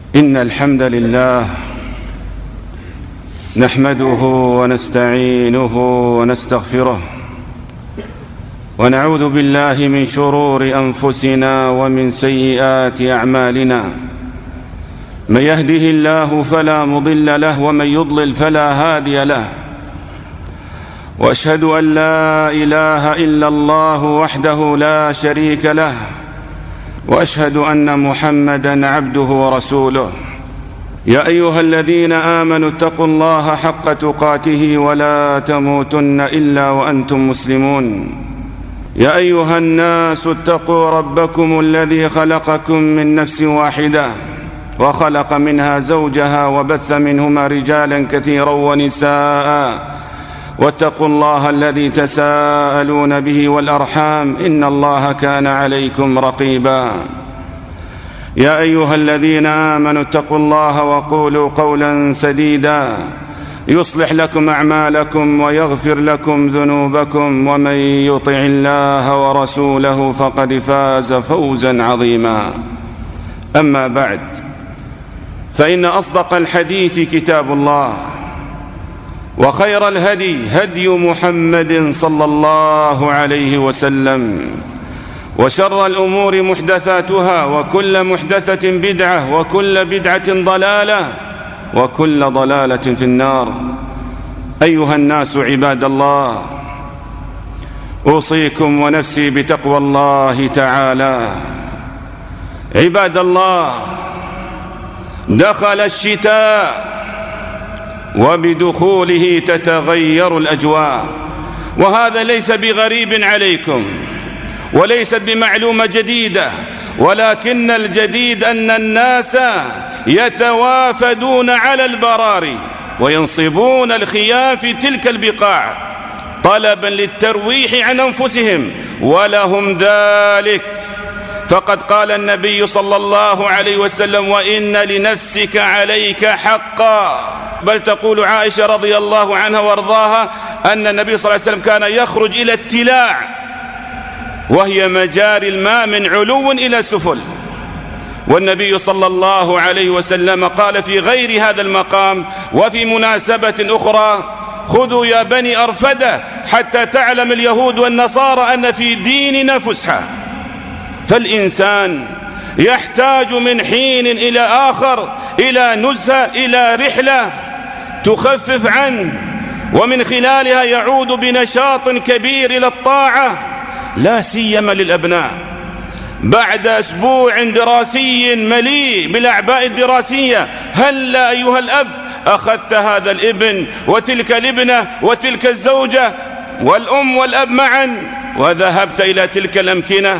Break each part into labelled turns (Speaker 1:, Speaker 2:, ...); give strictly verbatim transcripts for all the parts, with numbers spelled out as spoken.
Speaker 1: إن الحمد لله نحمده ونستعينه ونستغفره ونعوذ بالله من شرور أنفسنا ومن سيئات أعمالنا. من يهده الله فلا مضل له ومن يضلل فلا هادي له، وأشهد أن لا إله إلا الله وحده لا شريك له، وأشهد أن محمدًا عبده ورسوله. يا أيها الذين آمنوا اتقوا الله حق تقاته ولا تموتن إلا وأنتم مسلمون. يا أيها الناس اتقوا ربكم الذي خلقكم من نفس واحدة وخلق منها زوجها وبث منهما رجالا كثيرا ونساء، واتقوا الله الذي تساءلون به والأرحام إن الله كان عليكم رقيبا. يا أيها الذين آمنوا اتقوا الله وقولوا قولا سديدا يصلح لكم أعمالكم ويغفر لكم ذنوبكم، ومن يطع الله ورسوله فقد فاز فوزا عظيما. أما بعد، فإن أصدق الحديث كتاب الله، وخير الهدي هدي محمد صلى الله عليه وسلم، وشر الأمور محدثاتها، وكل محدثة بدعة، وكل بدعة ضلالة، وكل ضلالة في النار. أيها الناس عباد الله، أوصيكم ونفسي بتقوى الله تعالى. عباد الله، دخل الشتاء، وبدخوله تتغير الأجواء، وهذا ليس بغريب عليكم وليست بمعلومة جديدة، ولكن الجديد أن الناس يتوافدون على البراري وينصبون الخيام في تلك البقاع طلبا للترويح عن أنفسهم، ولهم ذلك. فقد قال النبي صلى الله عليه وسلم: وإن لنفسك عليك حقا. بل تقول عائشة رضي الله عنها وارضاها أن النبي صلى الله عليه وسلم كان يخرج إلى التلاع، وهي مجاري الماء من علو إلى سفل. والنبي صلى الله عليه وسلم قال في غير هذا المقام وفي مناسبة أخرى: خذوا يا بني أرفدة حتى تعلم اليهود والنصارى أن في ديننا فسحة. فالإنسان يحتاج من حين إلى آخر إلى نزهة، إلى رحلة تخفف عنه، ومن خلالها يعود بنشاط كبير إلى الطاعة، لا سيما للأبناء. بعد أسبوع دراسي مليء بالأعباء الدراسية، هل أيها الأب أخذت هذا الابن وتلك الابنة وتلك الزوجة والأم والأب معا وذهبت إلى تلك الأمكنة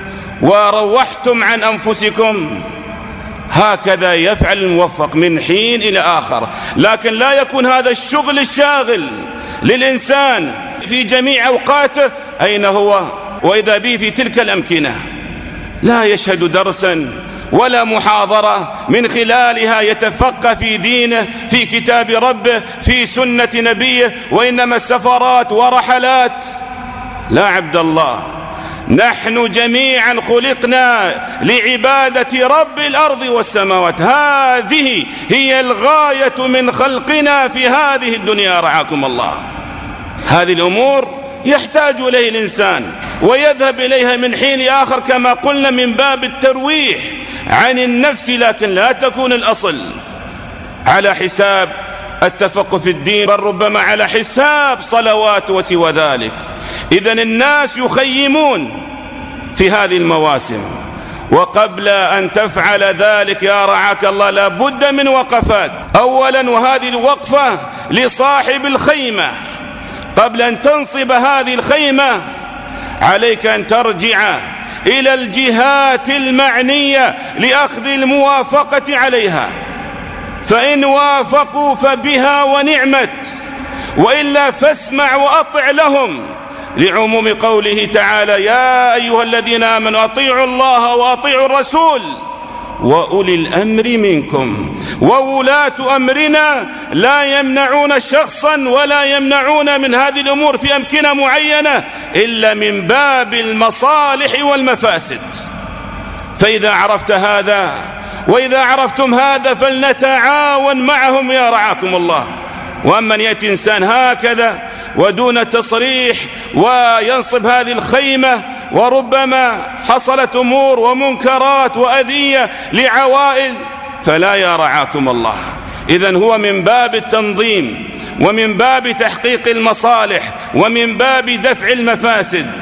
Speaker 1: وروحتم عن أنفسكم؟ هكذا يفعل الموفق من حين إلى آخر، لكن لا يكون هذا الشغل الشاغل للإنسان في جميع أوقاته. أين هو وإذا به في تلك الأمكنة؟ لا يشهد درسا ولا محاضرة من خلالها يتفقه في دينه، في كتاب ربه، في سنة نبيه، وإنما السفرات ورحلات. لا عبد الله، نحن جميعا خلقنا لعبادة رب الأرض والسماوات، هذه هي الغاية من خلقنا في هذه الدنيا رعاكم الله. هذه الأمور يحتاج إليه الإنسان ويذهب إليها من حين آخر كما قلنا من باب الترويح عن النفس، لكن لا تكون الأصل على حساب التفقه في الدين، بل ربما على حساب صلوات وسوى ذلك. إذن الناس يخيمون في هذه المواسم، وقبل أن تفعل ذلك يا رعاك الله لا بد من وقفات. أولا، وهذه الوقفة لصاحب الخيمة، قبل أن تنصب هذه الخيمة عليك أن ترجع إلى الجهات المعنية لأخذ الموافقة عليها، فإن وافقوا فبها ونعمت، وإلا فاسمع وأطع لهم، لعموم قوله تعالى: يا أيها الذين آمنوا أطيعوا الله وأطيعوا الرسول وأولي الأمر منكم. وولاة أمرنا لا يمنعون شخصا ولا يمنعون من هذه الأمور في أمكنة معينة إلا من باب المصالح والمفاسد. فإذا عرفت هذا وإذا عرفتم هذا فلنتعاون معهم يا رعاكم الله. وأما أن يأتي إنسان هكذا ودون تصريح وينصب هذه الخيمة، وربما حصلت أمور ومنكرات وأذية لعوائل، فلا يا رعاكم الله. إذن هو من باب التنظيم ومن باب تحقيق المصالح ومن باب دفع المفاسد.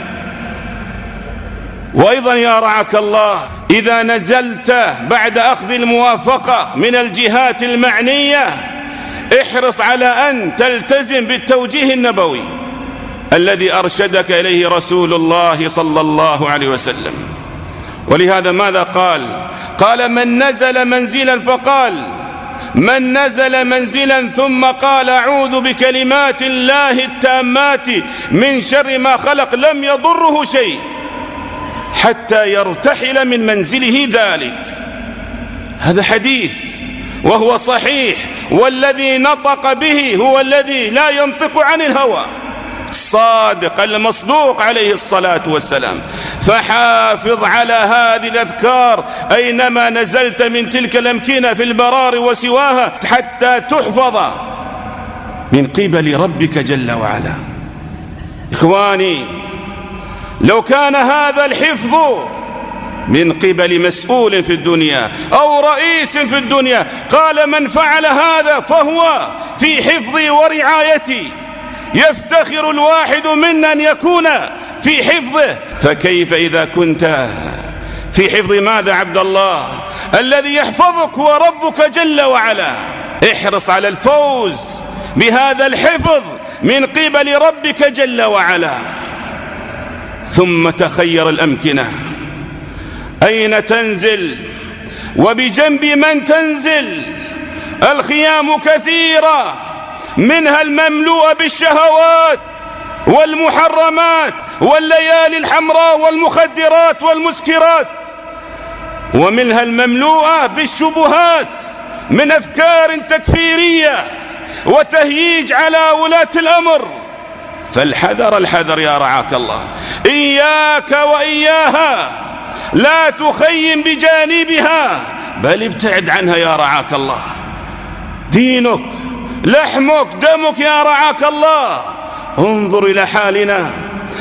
Speaker 1: وأيضا يا رعاك الله إذا نزلت بعد أخذ الموافقة من الجهات المعنية احرص على أن تلتزم بالتوجيه النبوي الذي أرشدك إليه رسول الله صلى الله عليه وسلم. ولهذا ماذا قال؟ قال من نزل منزلا، فقال من نزل منزلا ثم قال أعوذ بكلمات الله التامات من شر ما خلق لم يضره شيء حتى يرتحل من منزله ذلك. هذا حديث وهو صحيح، والذي نطق به هو الذي لا ينطق عن الهوى، الصادق المصدوق عليه الصلاة والسلام. فحافظ على هذه الأذكار أينما نزلت من تلك الأمكنة في البرار وسواها حتى تحفظ من قبل ربك جل وعلا. إخواني، لو كان هذا الحفظ من قبل مسؤول في الدنيا أو رئيس في الدنيا قال من فعل هذا فهو في حفظي ورعايتي، يفتخر الواحد منا أن يكون في حفظه، فكيف إذا كنت في حفظ ماذا عبد الله؟ الذي يحفظك هو ربك جل وعلا. احرص على الفوز بهذا الحفظ من قبل ربك جل وعلا. ثم تخير الأمكنة أين تنزل وبجنب من تنزل. الخيام كثيرة، منها المملوءة بالشهوات والمحرمات والليالي الحمراء والمخدرات والمسكرات، ومنها المملوءة بالشبهات من أفكار تكفيرية وتهييج على ولاة الأمر. فالحذر الحذر يا رعاك الله، إياك وإياها، لا تخيم بجانبها بل ابتعد عنها يا رعاك الله. دينك لحمك دمك يا رعاك الله. انظر إلى حالنا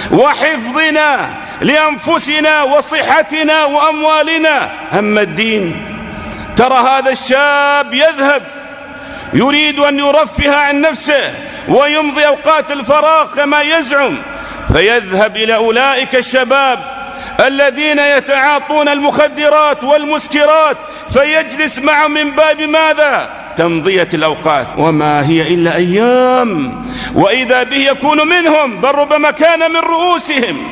Speaker 1: وحفظنا لأنفسنا وصحتنا وأموالنا، أما الدين ترى هذا الشاب يذهب يريد أن يرفه عن نفسه ويمضي أوقات الفراغ كما يزعم، فيذهب إلى أولئك الشباب الذين يتعاطون المخدرات والمسكرات فيجلس معهم من باب ماذا؟ تمضية الأوقات، وما هي إلا أيام، وإذا به يكون منهم بل ربما كان من رؤوسهم.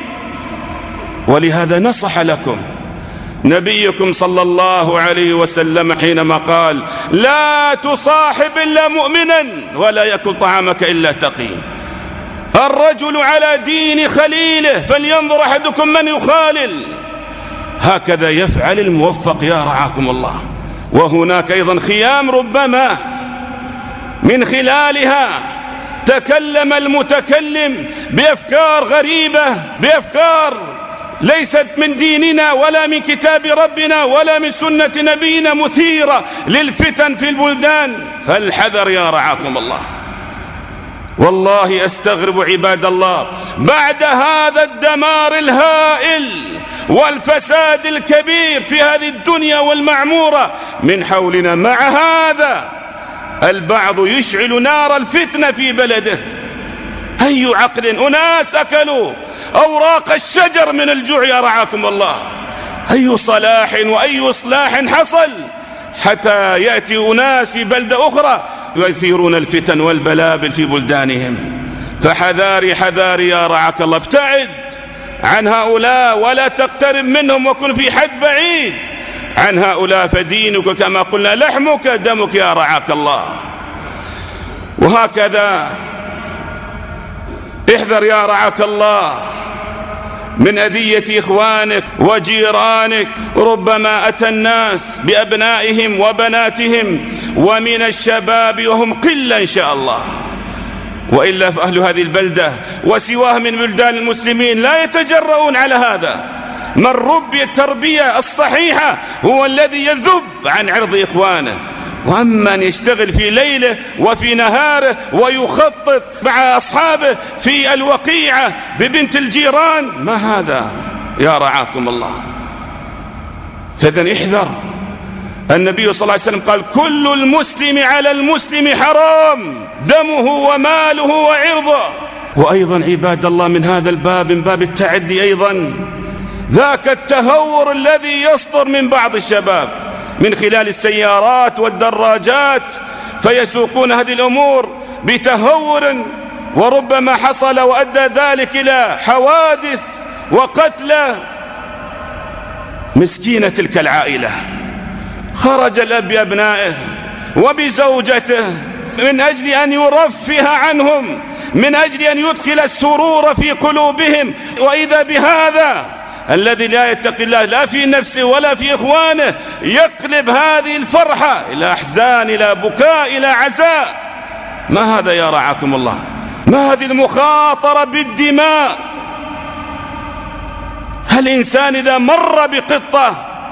Speaker 1: ولهذا نصح لكم نبيكم صلى الله عليه وسلم حينما قال لا تصاحب إلا مؤمنا ولا يأكل طعامك إلا تقي. الرجل على دين خليله فلينظر أحدكم من يخالل. هكذا يفعل الموفق يا رعاكم الله. وهناك أيضا خيام ربما من خلالها تكلم المتكلم بأفكار غريبة، بأفكار ليست من ديننا ولا من كتاب ربنا ولا من سنة نبينا، مثيرة للفتن في البلدان. فالحذر يا رعاكم الله. والله أستغرب عباد الله بعد هذا الدمار الهائل والفساد الكبير في هذه الدنيا والمعمورة من حولنا، مع هذا البعض يشعل نار الفتنة في بلده. أي عقل؟ أناس أكلوا أوراق الشجر من الجوع يا رعاكم الله. أي صلاح وأي إصلاح حصل حتى يأتي أناس في بلدة أخرى يثيرون الفتن والبلابل في بلدانهم. فحذاري حذاري يا رعاك الله، ابتعد عن هؤلاء ولا تقترب منهم وكن في حد بعيد عن هؤلاء، فدينك كما قلنا لحمك دمك يا رعاك الله. وهكذا احذر يا رعاك الله من أذية إخوانك وجيرانك. ربما أتى الناس بأبنائهم وبناتهم ومن الشباب وهم قلة إن شاء الله، وإلا فأهل هذه البلدة وسواه من بلدان المسلمين لا يتجرؤون على هذا، من ربي التربية الصحيحة هو الذي يذب عن عرض إخوانه. وأما أن يشتغل في ليله وفي نهاره ويخطط مع أصحابه في الوقيعة ببنت الجيران، ما هذا يا رعاكم الله. فإذن احذر. النبي صلى الله عليه وسلم قال: كل المسلم على المسلم حرام دمه وماله وعرضه. وأيضا عباد الله من هذا الباب، من باب التعدي أيضا، ذاك التهور الذي يصدر من بعض الشباب من خلال السيارات والدراجات، فيسوقون هذه الأمور بتهور، وربما حصل وأدى ذلك إلى حوادث وقتلى. مسكينة تلك العائلة، خرج الأب بأبنائه وبزوجته من أجل أن يرفه عنهم، من أجل أن يدخل السرور في قلوبهم، وإذا بهذا الذي لا يتقي الله لا في نفسه ولا في إخوانه يقلب هذه الفرحة إلى أحزان، إلى بكاء، إلى عزاء. ما هذا يا رعاكم الله؟ ما هذه المخاطرة بالدماء؟ هل الإنسان إذا مر بقطة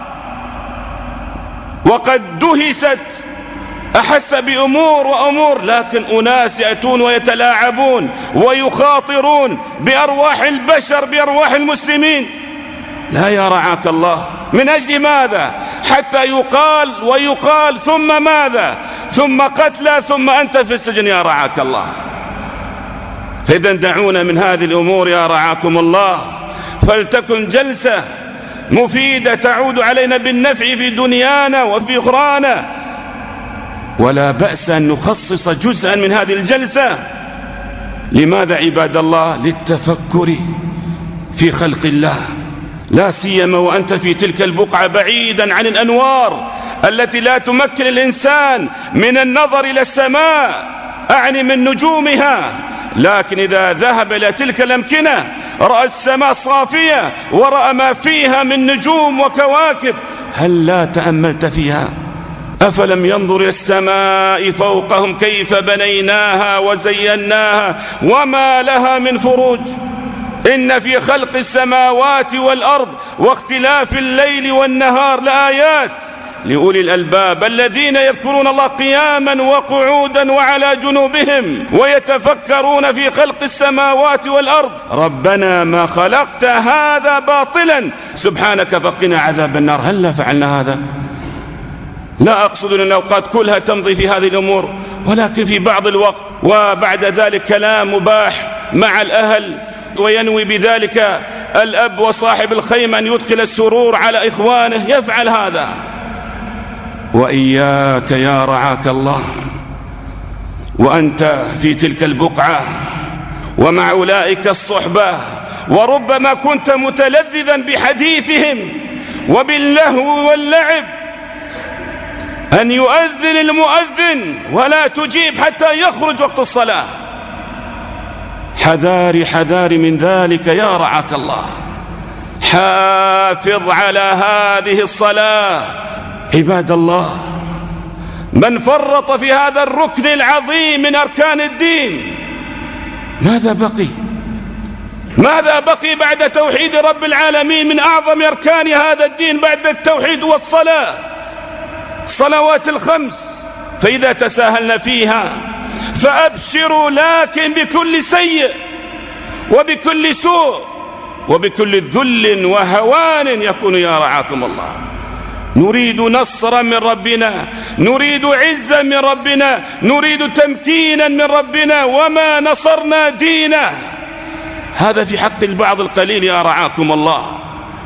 Speaker 1: وقد دهست أحس بأمور وأمور، لكن أناس يأتون ويتلاعبون ويخاطرون بأرواح البشر، بأرواح المسلمين. لا يا رعاك الله. من أجل ماذا؟ حتى يقال ويقال ثم ماذا؟ ثم قتلى، ثم أنت في السجن يا رعاك الله. فإذا دعونا من هذه الأمور يا رعاكم الله، فلتكن جلسة مفيدة تعود علينا بالنفع في دنيانا وفي أخرانا. ولا بأس أن نخصص جزءا من هذه الجلسة. لماذا عباد الله؟ للتفكر في خلق الله، لا سيما وأنت في تلك البقعة بعيدا عن الأنوار التي لا تمكن الإنسان من النظر إلى السماء، أعني من نجومها. لكن إذا ذهب إلى تلك الأمكنة رأى السماء صافية ورأى ما فيها من نجوم وكواكب، هل لا تأملت فيها؟ أفلم ينظر إلى السماء فوقهم كيف بنيناها وزيناها وما لها من فروج. إن في خلق السماوات والأرض واختلاف الليل والنهار لآيات لأولي الألباب الذين يذكرون الله قياما وقعودا وعلى جنوبهم ويتفكرون في خلق السماوات والأرض ربنا ما خلقت هذا باطلا سبحانك فقنا عذاب النار. هل لا فعلنا هذا؟ لا أقصد أن الأوقات كلها تمضي في هذه الأمور، ولكن في بعض الوقت وبعد ذلك كلام مباح مع الأهل، وينوي بذلك الأب وصاحب الخيمة أن يدخل السرور على إخوانه، يفعل هذا. وإياك يا رعاك الله وأنت في تلك البقعة ومع أولئك الصحبة، وربما كنت متلذذا بحديثهم وباللهو واللعب، أن يؤذن المؤذن ولا تجيب حتى يخرج وقت الصلاة. حذاري حذاري من ذلك يا رعاك الله. حافظ على هذه الصلاة عباد الله. من فرط في هذا الركن العظيم من أركان الدين ماذا بقي؟ ماذا بقي بعد توحيد رب العالمين من أعظم أركان هذا الدين بعد التوحيد والصلاة؟ الصلوات الخمس. فإذا تساهلنا فيها فأبشروا، لكن بكل سيء وبكل سوء وبكل ذل وهوان يكون يا رعاكم الله. نريد نصرا من ربنا، نريد عزا من ربنا، نريد تمكينا من ربنا، وما نصرنا دينه. هذا في حق البعض القليل يا رعاكم الله.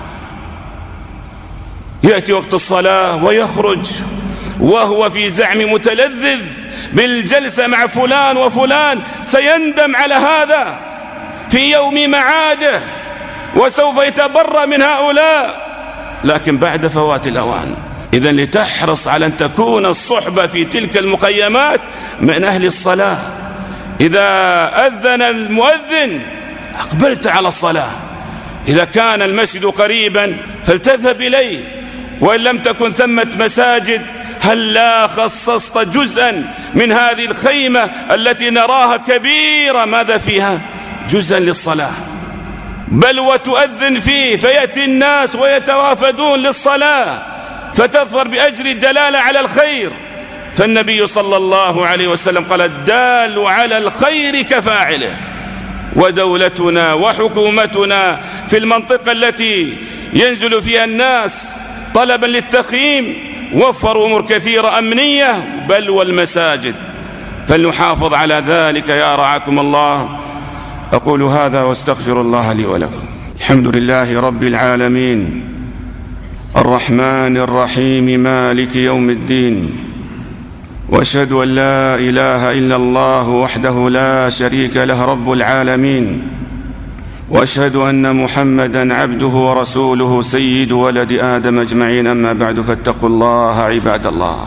Speaker 1: يأتي وقت الصلاة ويخرج وهو في زعم متلذذ بالجلسة مع فلان وفلان، سيندم على هذا في يوم معاده وسوف يتبرأ من هؤلاء، لكن بعد فوات الأوان. إذن لتحرص على أن تكون الصحبة في تلك المخيمات من أهل الصلاة. إذا أذن المؤذن أقبلت على الصلاة، إذا كان المسجد قريبا فلتذهب إليه، وإن لم تكن ثمة مساجد هل لا خصصت جزءا من هذه الخيمة التي نراها كبيرة، ماذا فيها؟ جزءا للصلاة، بل وتؤذن فيه فيأتي الناس ويتوافدون للصلاة فتظهر بأجر الدلالة على الخير. فالنبي صلى الله عليه وسلم قال الدال على الخير كفاعله. ودولتنا وحكومتنا في المنطقة التي ينزل فيها الناس طلبا للتخييم وفروا أمور كثيرة أمنية بل والمساجد، فلنحافظ على ذلك يا رعاكم الله. أقول هذا واستغفر الله لي ولكم. الحمد لله رب العالمين الرحمن الرحيم مالك يوم الدين، وأشهد أن لا إله إلا الله وحده لا شريك له رب العالمين، وأشهد أن محمدا عبده ورسوله سيد ولد آدم أجمعين. أما بعد فاتقوا الله عباد الله.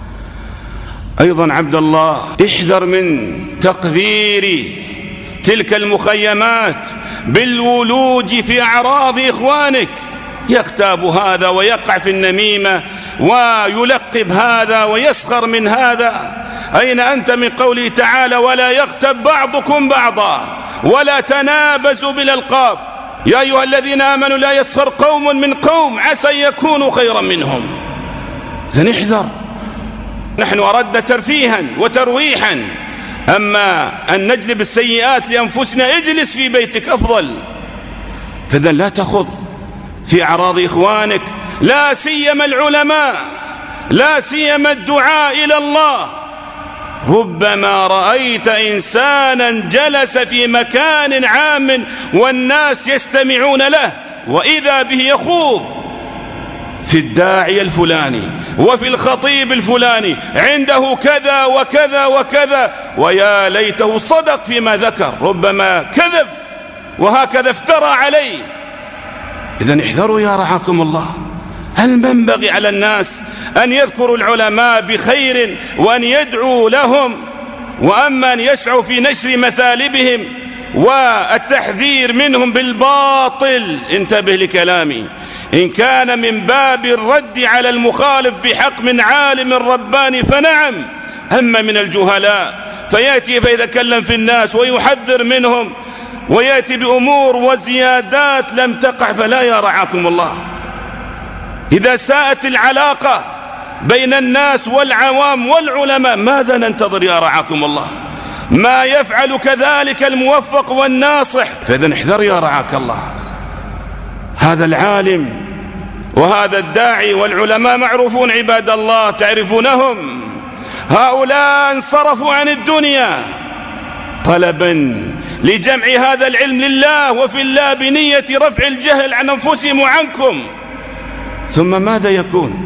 Speaker 1: أيضا عبد الله احذر من تقذير تلك المخيمات بالولوج في أعراض إخوانك، يغتاب هذا ويقع في النميمة ويلقب هذا ويسخر من هذا. أين أنت من قوله تعالى ولا يغتب بعضكم بعضا ولا تنابزوا بالألقاب؟ يا أيها الذين آمنوا لا يسخر قوم من قوم عسى أن يكونوا خيرا منهم. إذن احذر. نحن أردنا ترفيها وترويحا، أما أن نجلب السيئات لأنفسنا اجلس في بيتك أفضل. فإذن لا تخض في أعراض إخوانك، لا سيما العلماء، لا سيما الدعاء إلى الله. ربما رأيت إنسانا جلس في مكان عام والناس يستمعون له وإذا به يخوض في الداعي الفلاني وفي الخطيب الفلاني، عنده كذا وكذا وكذا، ويا ليته صدق فيما ذكر، ربما كذب وهكذا افترى عليه. إذن احذروا يا رعاكم الله. هل ينبغي على الناس أن يذكروا العلماء بخير وأن يدعوا لهم، وأما أن يسعوا في نشر مثالبهم والتحذير منهم بالباطل؟ انتبه لكلامي. إن كان من باب الرد على المخالف بحق من عالم رباني فنعم، أما من الجهلاء فيأتي فيتكلم في الناس ويحذر منهم ويأتي بأمور وزيادات لم تقع فلا يا رعاكم الله. إذا ساءت العلاقة بين الناس والعوام والعلماء ماذا ننتظر يا رعاكم الله؟ ما يفعل كذلك الموفق والناصح. فإذا احذر يا رعاك الله. هذا العالم وهذا الداعي والعلماء معروفون عباد الله، تعرفونهم. هؤلاء انصرفوا عن الدنيا طلبا لجمع هذا العلم لله وفي الله بنية رفع الجهل عن أنفسهم وعنكم. ثم ماذا يكون؟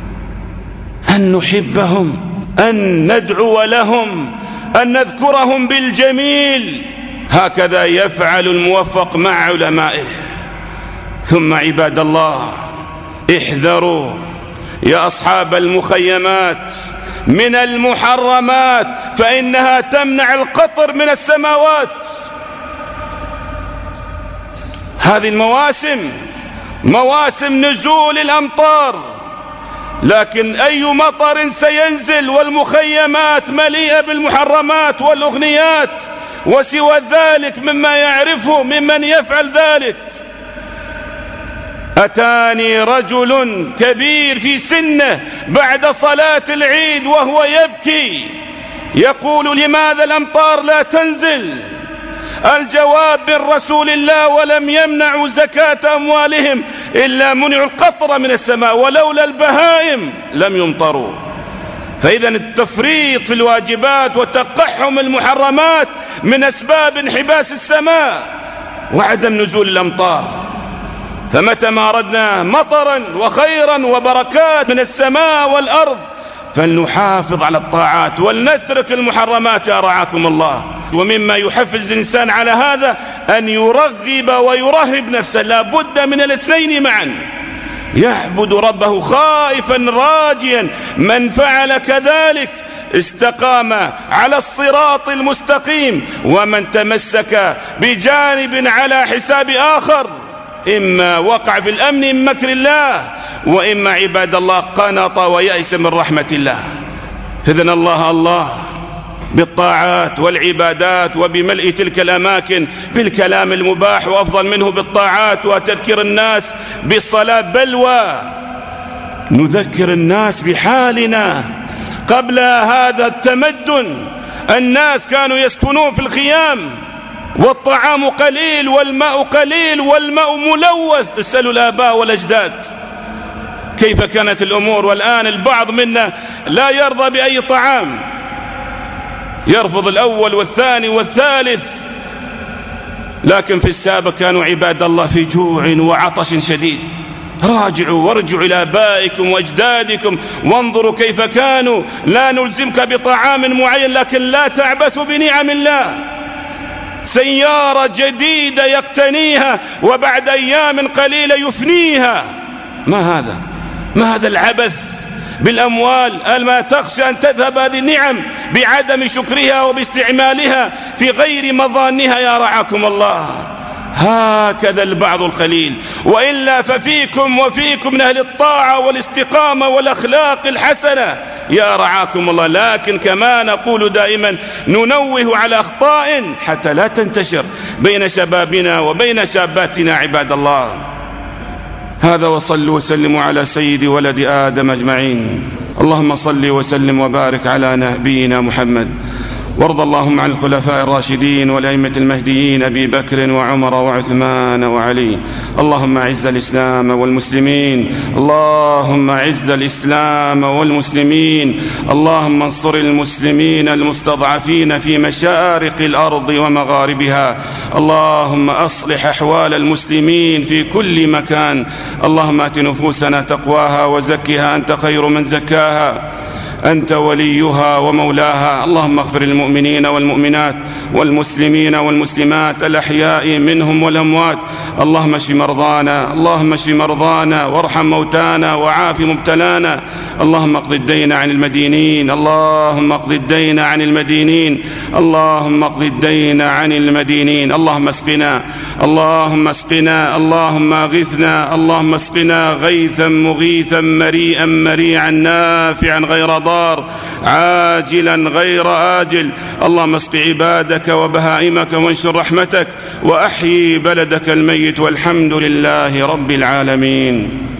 Speaker 1: أن نحبهم، أن ندعو لهم، أن نذكرهم بالجميل. هكذا يفعل الموفق مع علمائه. ثم عباد الله احذروا يا أصحاب المخيمات من المحرمات، فإنها تمنع القطر من السماوات. هذه المواسم مواسم نزول الأمطار، لكن أي مطر سينزل والمخيمات مليئة بالمحرمات والأغنيات وسوى ذلك مما يعرفه ممن يفعل ذلك. أتاني رجل كبير في سنه بعد صلاة العيد وهو يبكي يقول لماذا الأمطار لا تنزل؟ الجواب من رسول الله ولم يمنعوا زكاة أموالهم إلا منعوا القطر من السماء ولولا البهائم لم يمطروا. فإذا التفريط في الواجبات وتقحم المحرمات من أسباب انحباس السماء وعدم نزول الأمطار. فمتى ما أردنا مطرا وخيرا وبركات من السماء والأرض فلنحافظ على الطاعات ولنترك المحرمات يا رعاكم الله. ومما يحفز الإنسان على هذا أن يرغب ويرهب نفسه، لا بد من الاثنين معا. يعبد ربه خائفا راجيا، من فعل كذلك استقام على الصراط المستقيم، ومن تمسك بجانب على حساب آخر إما وقع في الأمن من مكر الله، وإما عباد الله قنط ويأس من رحمة الله. فإذن الله الله بالطاعات والعبادات وبملء تلك الأماكن بالكلام المباح، وأفضل منه بالطاعات وتذكير الناس بالصلاة، بل ونذكر الناس بحالنا قبل هذا التمدن. الناس كانوا يسكنون في الخيام والطعام قليل والماء قليل والماء ملوث، اسألوا الآباء والأجداد كيف كانت الأمور. والآن البعض منا لا يرضى بأي طعام، يرفض الأول والثاني والثالث. لكن في السابق كانوا عباد الله في جوع وعطش شديد. راجعوا وارجعوا إلى آبائكم وأجدادكم وانظروا كيف كانوا. لا نلزمك بطعام معين، لكن لا تعبثوا بنعم الله. سيارة جديدة يقتنيها وبعد أيام قليلة يفنيها. ما هذا؟ ما هذا العبث بالأموال؟ ألا تخشى أن تذهب هذه النعم بعدم شكرها وباستعمالها في غير مظانها يا رعاكم الله؟ هكذا البعض القليل، وإلا ففيكم وفيكم من أهل الطاعة والاستقامة والأخلاق الحسنة يا رعاكم الله. لكن كما نقول دائما ننوه على أخطاء حتى لا تنتشر بين شبابنا وبين شاباتنا عباد الله. هذا وصلوا وسلموا على سيد ولد آدم أجمعين. اللهم صل وسلم وبارك على نبينا محمد، وارض اللهم عن الخلفاء الراشدين والأئمة المهديين أبي بكر وعمر وعثمان وعلي. اللهم أعز الإسلام والمسلمين، اللهم أعز الإسلام والمسلمين، اللهم انصر المسلمين المستضعفين في مشارق الأرض ومغاربها، اللهم أصلح أحوال المسلمين في كل مكان. اللهم آت نفوسنا تقواها وزكها أنت خير من زكاها، أنت وليها ومولاها. اللهم اغفر للمؤمنين والمؤمنات والمسلمين والمسلمات الأحياء منهم والأموات. اللهم اشف مرضانا، اللهم اشف مرضانا وارحم موتانا وعاف مبتلانا. اللهم اقض الدين عن المدينين، اللهم اقض الدين عن المدينين، اللهم اقض الدين عن المدينين. اللهم اسقنا، اللهم اسقنا، اللهم اغثنا، اللهم اسقنا غيثا مغيثا مريئا مريعا نافعا غير ضار عاجلا غير آجل. اللهم اسق عبادك وبهائمك وانشر رحمتك وأحيي بلدك الميت، والحمد لله رب العالمين.